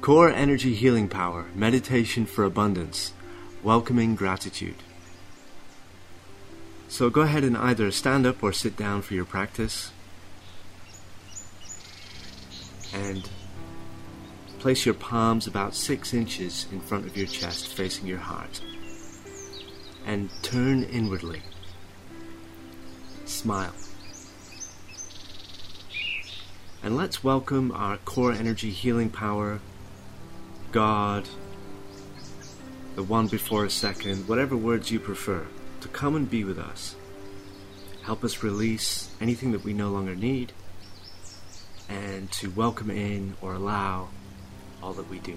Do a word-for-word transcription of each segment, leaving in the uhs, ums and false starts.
Core Energy Healing Power, Meditation for Abundance, Welcoming Gratitude. So go ahead and either stand up or sit down for your practice. And place your palms about six inches in front of your chest, facing your heart. And turn inwardly. Smile. And let's welcome our core energy healing power, God, the one before a second, whatever words you prefer, to come and be with us. Help us release anything that we no longer need, and to welcome in or allow all that we do.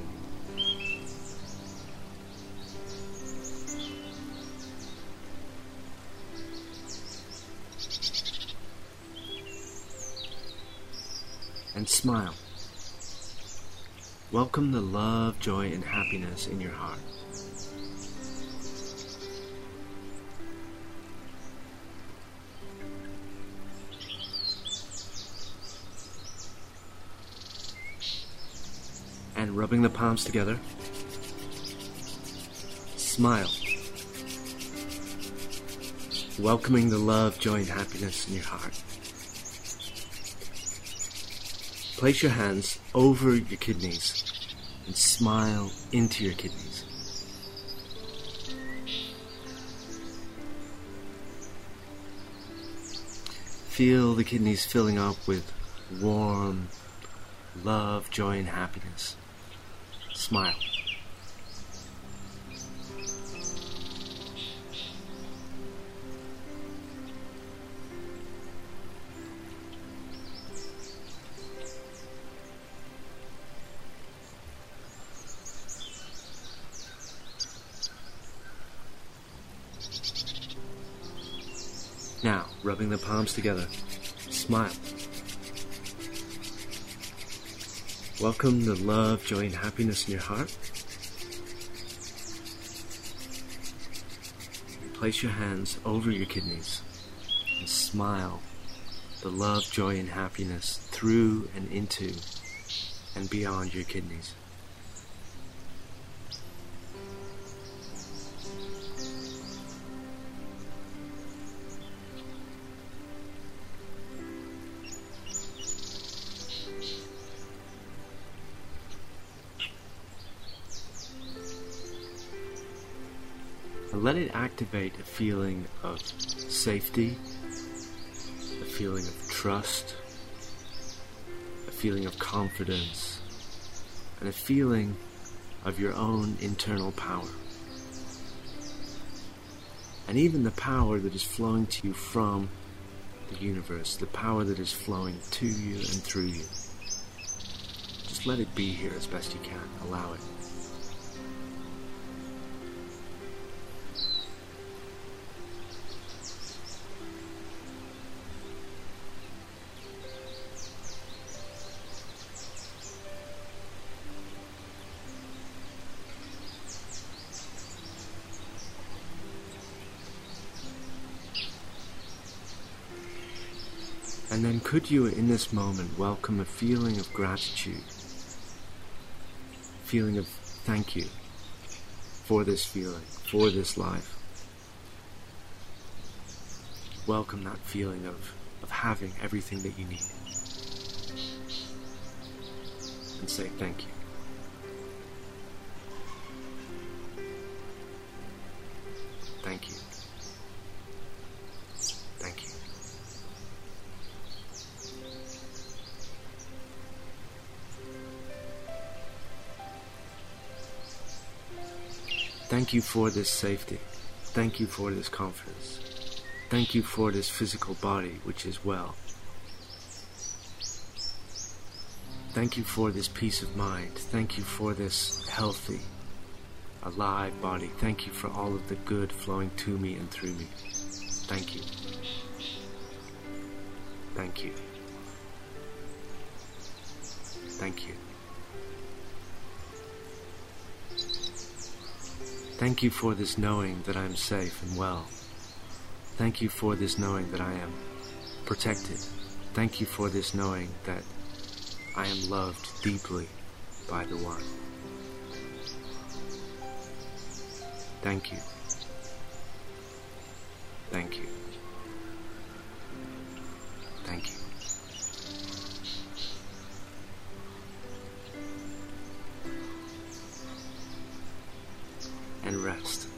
And smile. Welcome the love, joy, and happiness in your heart. And rubbing the palms together, smile. Welcoming the love, joy, and happiness in your heart. Place your hands over your kidneys and smile into your kidneys. Feel the kidneys filling up with warm love, joy, and happiness. Smile. Now, rubbing the palms together, smile. Welcome the love, joy, and happiness in your heart. And place your hands over your kidneys and smile the love, joy, and happiness through and into and beyond your kidneys. Let it activate a feeling of safety, a feeling of trust, a feeling of confidence, and a feeling of your own internal power. And even the power that is flowing to you from the universe, the power that is flowing to you and through you. Just let it be here as best you can. Allow it. And then could you in this moment welcome a feeling of gratitude, feeling of thank you for this feeling, for this life. Welcome that feeling of, of having everything that you need. And say thank you. Thank you. Thank you. Thank you for this safety. Thank you for this confidence. Thank you for this physical body which is well. Thank you for this peace of mind. Thank you for this healthy, alive body. Thank you for all of the good flowing to me and through me. Thank you. Thank you. Thank you. Thank you for this knowing that I am safe and well. Thank you for this knowing that I am protected. Thank you for this knowing that I am loved deeply by the One. Thank you. Thank you. Thank you. And rest.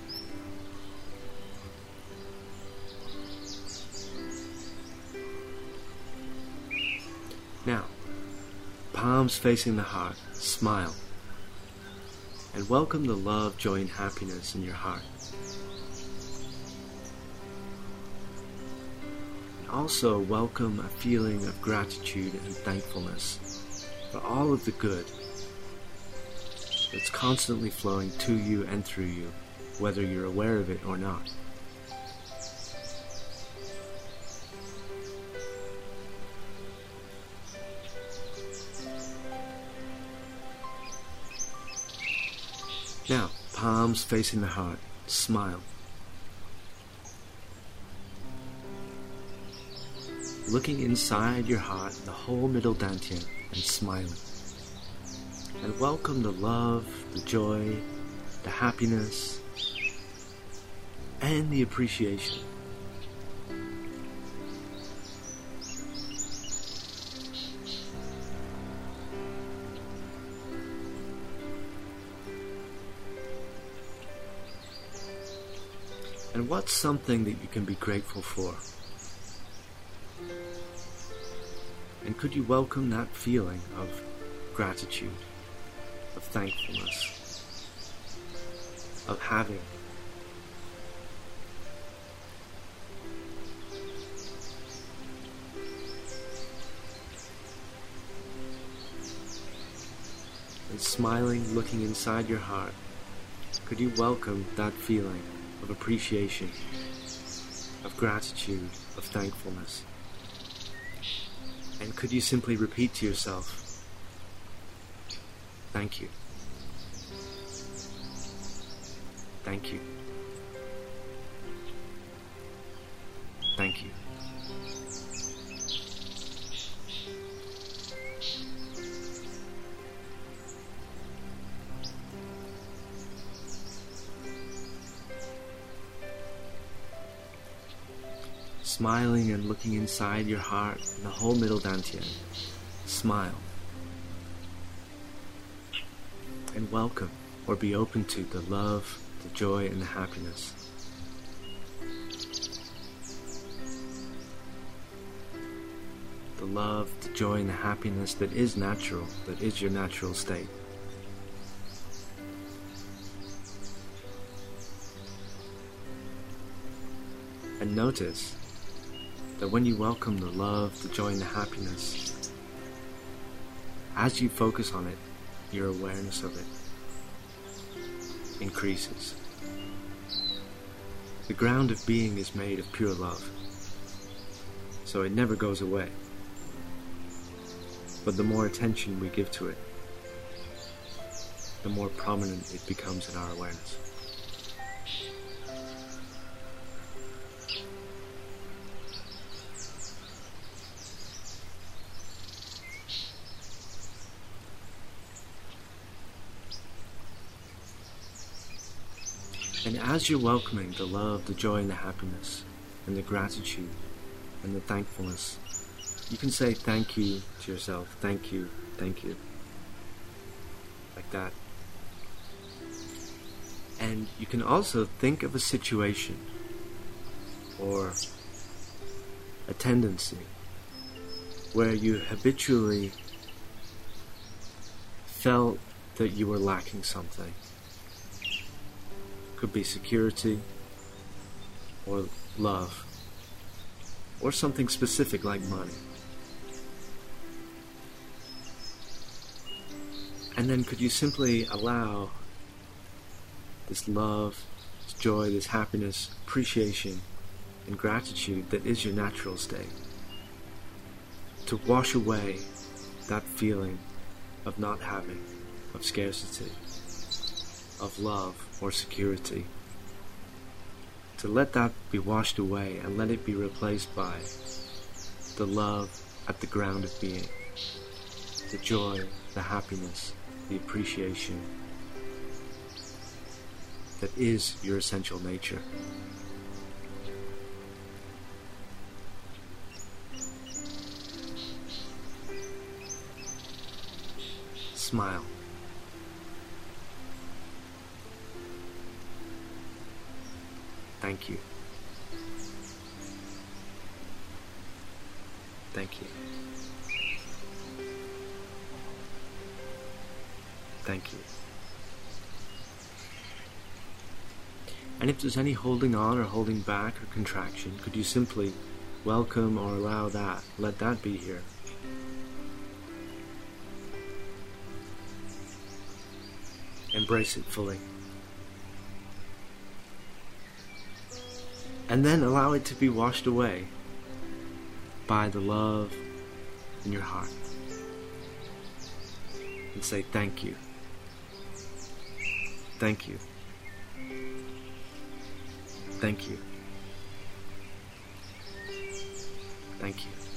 Now, palms facing the heart, smile, and welcome the love, joy, and happiness in your heart. And also welcome a feeling of gratitude and thankfulness for all of the good that's constantly flowing to you and through you, whether you're aware of it or not. Now, palms facing the heart, smile. Looking inside your heart, the whole middle dantian, and smiling. And welcome the love, the joy, the happiness, and the appreciation. And what's something that you can be grateful for? And could you welcome that feeling of gratitude, of thankfulness, of having? And smiling, looking inside your heart, could you welcome that feeling of appreciation, of gratitude, of thankfulness? And could you simply repeat to yourself, thank you, thank you, thank you. Smiling and looking inside your heart, the whole middle dantian. Smile. And welcome, or be open to, the love, the joy, and the happiness. The love, the joy, and the happiness that is natural, that is your natural state. And notice that when you welcome the love, the joy, and the happiness, as you focus on it, your awareness of it increases. The ground of being is made of pure love, so it never goes away. But the more attention we give to it, the more prominent it becomes in our awareness. And as you're welcoming the love, the joy, and the happiness, and the gratitude, and the thankfulness, you can say thank you to yourself. Thank you, thank you. Like that. And you can also think of a situation or a tendency where you habitually felt that you were lacking something. Could be security, or love, or something specific like money. And then could you simply allow this love, this joy, this happiness, appreciation, and gratitude that is your natural state to wash away that feeling of not having, of scarcity, of love or security, to let that be washed away and let it be replaced by the love at the ground of being, the joy, the happiness, the appreciation that is your essential nature. Smile. Thank you. Thank you. Thank you. And if there's any holding on or holding back or contraction, could you simply welcome or allow that, let that be here. Embrace it fully. And then allow it to be washed away by the love in your heart. And say thank you. Thank you. Thank you. Thank you.